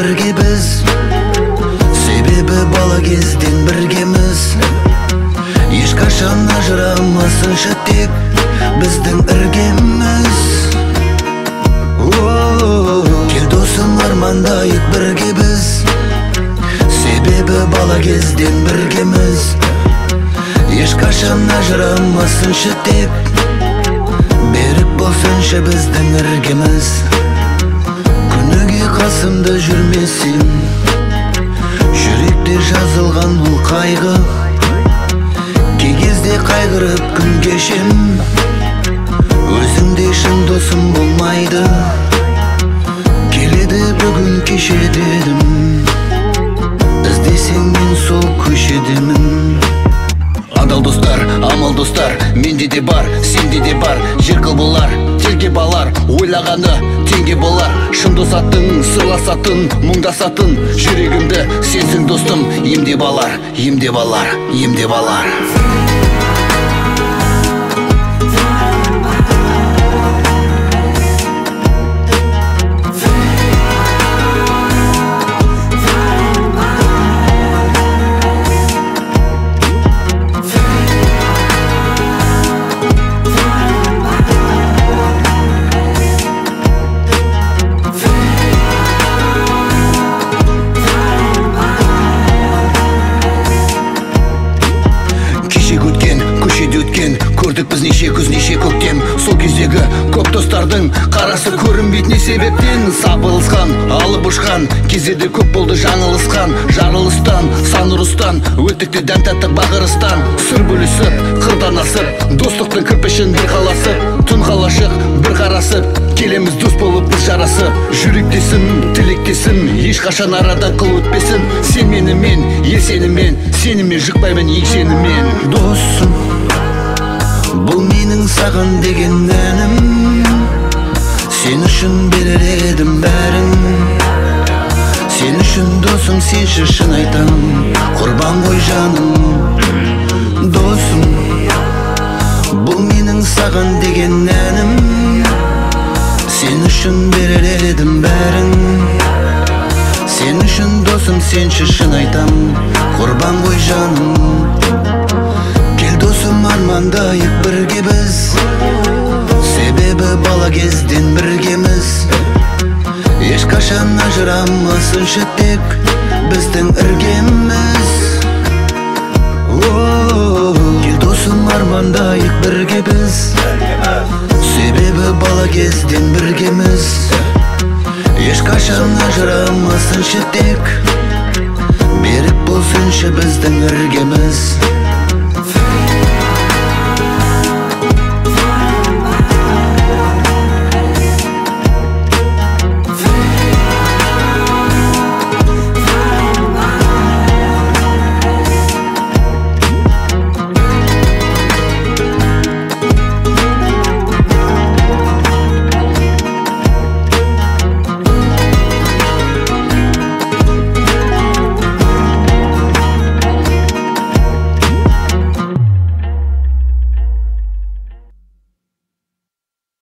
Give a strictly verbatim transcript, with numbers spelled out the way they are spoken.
біргебіз, себебі бала кезден біргеміз. Ешқашан ажырамасыншы тек біздің іргеміз. Кел досым, армандайық бірге біз, себебі бала кезден біргеміз. Ешқашан ажырамасыншы тек берік болсыншы біздің іргеміз. Күніге қасымда жүрмесем, жүректе жазылған ол қайғы. Кей кезде қайғырып күн кешем, өзіңдей шын досым болмайды. Келеді бүгін кеше дедім, іздесең мен сол көшедемін. Адал достар, амал достар, менде де бар, сенде де бар. Жеркіл болар, терге балар, ойлағаны теңге болар. Шын досатын, сырласатын, мұңдасатын, жүрегімді сенсің достым. Емде балар, емде балар, емде балар. Көрдік біз неше күз, неше көктем. Сол кездегі көп достардың қарасы көрінбейді не себептен. Сабылысқан, алып ұшқан кездерде көп болды жаңылысқан. Жарылыстан, сан ұрыстан, өттікте дәм тәтті бағырыстан. Сыр бөлісіп, қырдан асып, достықтың кірпішін бір қаласып, түн қалашық бір қарасып, келеміз дос болып біз жарасып. Жүректесін, тілектесін, ешқашан арадан қыл өтпесін. Сен менімен, ел сенімен, сенімен жықпаймын ек сенімен. Досым, бұл менің саған деген әнім, сен үшін берер едім бәрін. Сен үшін досым, сенші шын айтам, құрбан ғой жаным. Досым, бұл менің саған деген әнім, сен үшін берер едім бәрін. Сен үшін досым, сенші шын айтам, құрбан ғой жаным. Армандайық бірге біз, себебі бала кезден біргеміз. Ешқашан ажырамасыншы тек біздің іргеміз. Кел досым, армандайық бірге біз, себебі бала кезден біргеміз. Ешқашан ажырамасыншы тек берік болсыншы біздің іргеміз.